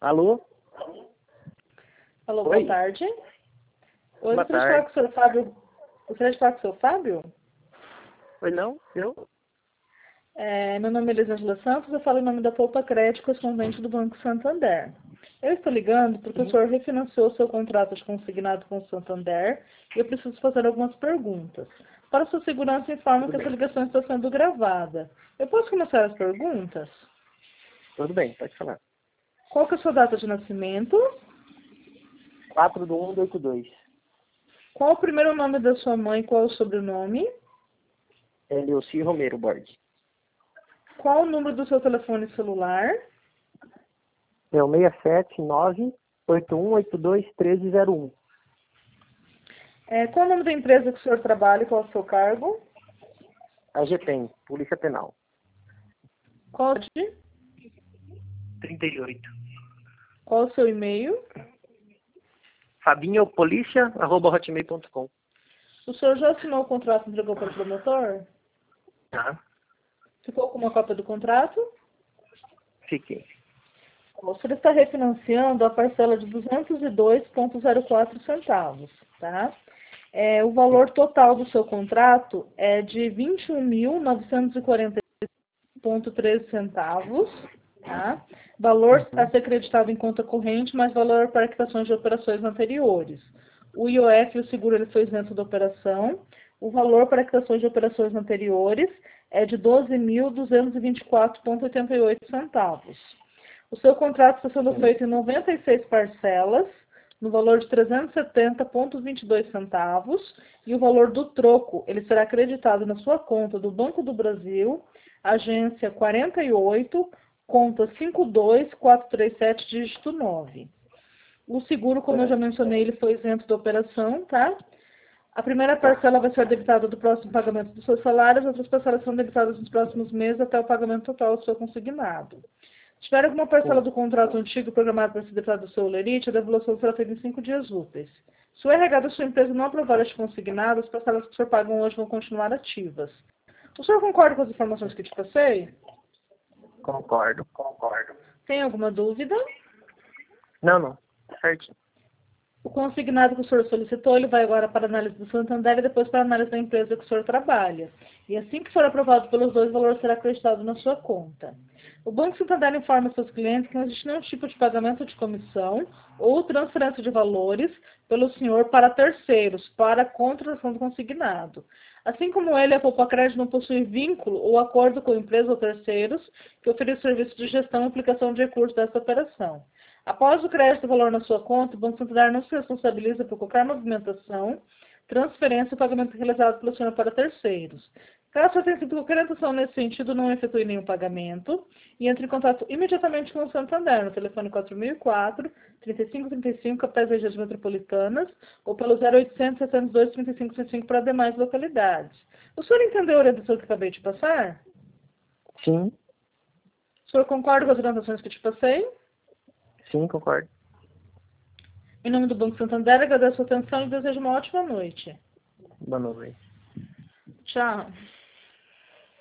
Alô? Alô, Oi. boa tarde. Oi, Boa gostaria de falar tarde. com o senhor Fábio. Gostaria de falar com o senhor Fábio? Oi, não? Eu? Meu nome é Elisângela Santos, eu falo em nome da Poupa Crédito, correspondente do Banco Santander. Eu estou ligando porque o Sim. senhor refinanciou seu contrato de consignado com o Santander e eu preciso fazer algumas perguntas. Para sua segurança, informo Tudo que essa bem. ligação está sendo gravada. Eu posso começar as perguntas? Tudo bem, pode falar. Qual que é a sua data de nascimento? 4/1/82. Qual o primeiro nome da sua mãe e qual o sobrenome? Eleuci Romero Borges. Qual o número do seu telefone celular? É o 679-8182-1301. Qual o nome da empresa que o senhor trabalha e qual é o seu cargo? A GPEM, Polícia Penal. Qual, de- 38. qual o seu e-mail? fabinhopolicia@hotmail.com. O senhor já assinou o contrato e entregou para o promotor? Tá? Ficou com uma cópia do contrato? Fiquei. O senhor está refinanciando a parcela de 202,04 centavos, tá? O valor total do seu contrato é de 21.940,13 centavos, tá? Valor a ser creditado em conta corrente, mais valor para quitações de operações anteriores. O IOF e o seguro ele foi isento da operação. O valor para quitações de operações anteriores é de 12.224,88 centavos. O seu contrato está sendo feito em 96 parcelas, no valor de 370,22 centavos, e o valor do troco ele será acreditado na sua conta do Banco do Brasil, agência 48, conta 52437, dígito 9. O seguro, como eu já mencionei, ele foi isento da operação, tá? A primeira parcela vai ser debitada do próximo pagamento dos seus salários, as outras parcelas são debitadas nos próximos meses até o pagamento total do seu consignado. Se tiver alguma parcela do contrato antigo programada para ser debitada do seu lerite, a devolução será feita em 5 dias úteis. Se o RH da sua empresa não aprovar este consignado, as parcelas que o senhor paga hoje vão continuar ativas. O senhor concorda com as informações que te passei? Concordo. Tem alguma dúvida? Não. Certinho. O consignado que o senhor solicitou, ele vai agora para a análise do Santander e depois para a análise da empresa que o senhor trabalha. E assim que for aprovado pelos dois, o valor será acreditado na sua conta. O Banco Santander informa seus clientes que não existe nenhum tipo de pagamento de comissão ou transferência de valores pelo senhor para terceiros, para a contratação do consignado. Assim como ele, a Poupa Crédito não possui vínculo ou acordo com empresas ou terceiros que ofereçam serviço de gestão e aplicação de recursos dessa operação. Após o crédito do valor na sua conta, o Banco Santander não se responsabiliza por qualquer movimentação, transferência ou pagamento realizado pelo senhor para terceiros. Caso você tenha sido qualquer intenção nesse sentido, não efetue nenhum pagamento e entre em contato imediatamente com o Santander no telefone 4004-3535, capitais regiões metropolitanas, ou pelo 0800 702 3535 para demais localidades. O senhor entendeu a orientação que acabei de passar? Sim, O senhor concorda com as orientações que te passei? concordo. Em nome do Banco Santander, agradeço a sua atenção e desejo uma ótima noite. Boa noite. Tchau.